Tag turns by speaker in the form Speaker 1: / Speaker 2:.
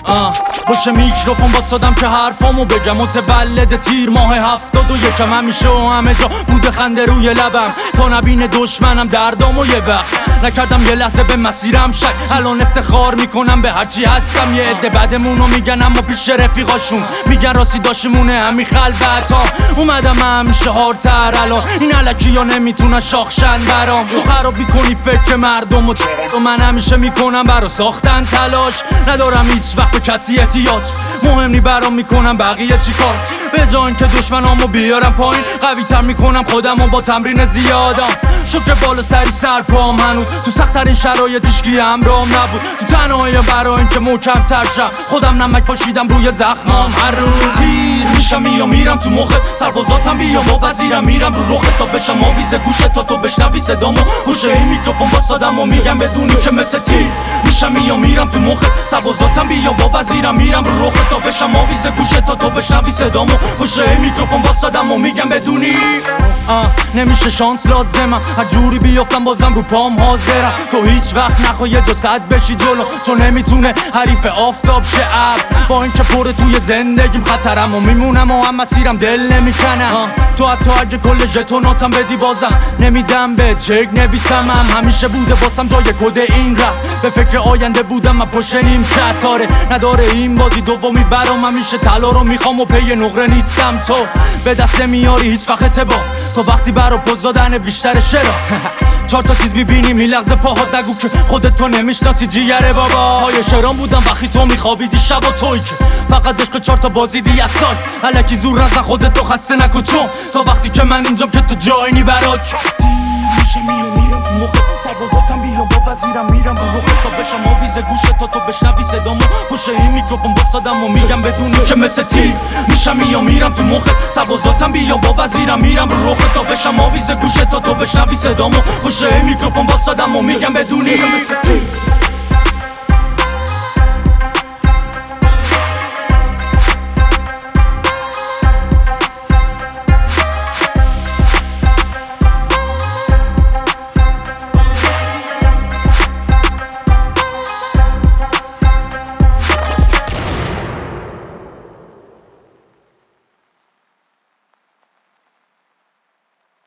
Speaker 1: باشه میکروفون واسادم که حرفامو بگم متولد تیر ماه 71 همیشه و همه جا بوده خنده روی لبم تا نبینه دشمنم دردامو یه وقت نکردم یه لحظه به مسیرم شک الان افتخار میکنم به هرچی هستم یه عده بعدمونو میگن اما پیش رفیقاشون میگن راستی داشمونه همین خلوت ها اومدم همیشه هارتر الان این علکی ها نمیتونن شاخشن برام تو خراب میکنی فکر مردم و من همیشه میکنم برا ساختن تلاش ندارم هیچ وقت به کسی احتیاج مهم نی برام میکنم بقیه چی کار به جای اینکه دشمنامو بیارم پایین قوی تر میکنم خودمو با تمرین زیادم شکر بالا سری سر پام هنوز تو سخت‌ترین شرایط هیچکی همراهم نبود تو تنهایی برای اینکه محکم تر شم خودم نمک پاشیدم روی زخمام هر روز تیر میشم میرم تو مخت سربازاتم بیام با وزیرم میرم رو رخت تا بشم آویز گوشت تا تو بشنوی صدامو پشت این میکروفون واسادم و میگم بدونی که مثل تیر میشم میرم تو مخت سربازاتم بیام با وزیرم میرم رو رخت تا بشم آویز گوشت تا تو بشنوی صدامو پشت این میکروفون واسادم و میگم بدونی نمیشه شانس لازمم هر جوری بیافتم بازم رو پام حاضرم تو هیچ وقت نخواه یه جا صد بشی جلو چون نمیتونه حریف آفتاب شه با اینکه پره توی زندگیم خطرم و میمونم و هم مسیرم دل نمیکنم تو حتی اگه کل ژتوناتم بدی بازم نمیدم به چک نویسمم همیشه بوده واسم جای کد این رفت به فکر آینده بودم من پشت نیم کتاره نداره این بازی دومی برام همیشه طلا رو میخوام و پی نقره نیستم تو به دست نمیاری هیچ وقت اعتبار تو وقتی برا پوز دادن بیشتر شرا چهار تا چیز میبینی میلغزه پاهات نگو که خودت تو نمیشناسی جیگره بابا های شرام بودم وقتی تو میخوابیدی شبا توی که فقط عشق چهار تا بازیدی از سال الکی زور نزن خودت تو خسته نکن چون تا وقتی که من اینجام که تو جایی نی برات میشه میرم تو موقع سربازاتم بیام با وزیرم میرم رو رخت تا بشم آویز گوشت تا تو بشنوی صدامو پشت این میکروفون واسادم و میگم بدونی که مثل تیر میشم میرم تو مخت سربازاتم بیام با وزیرم میرم رو رخت تا بشم آویز گوشت تا تو بشنوی صدامو پشت این میکروفون واسادم و میگم بدونی که مثل تیر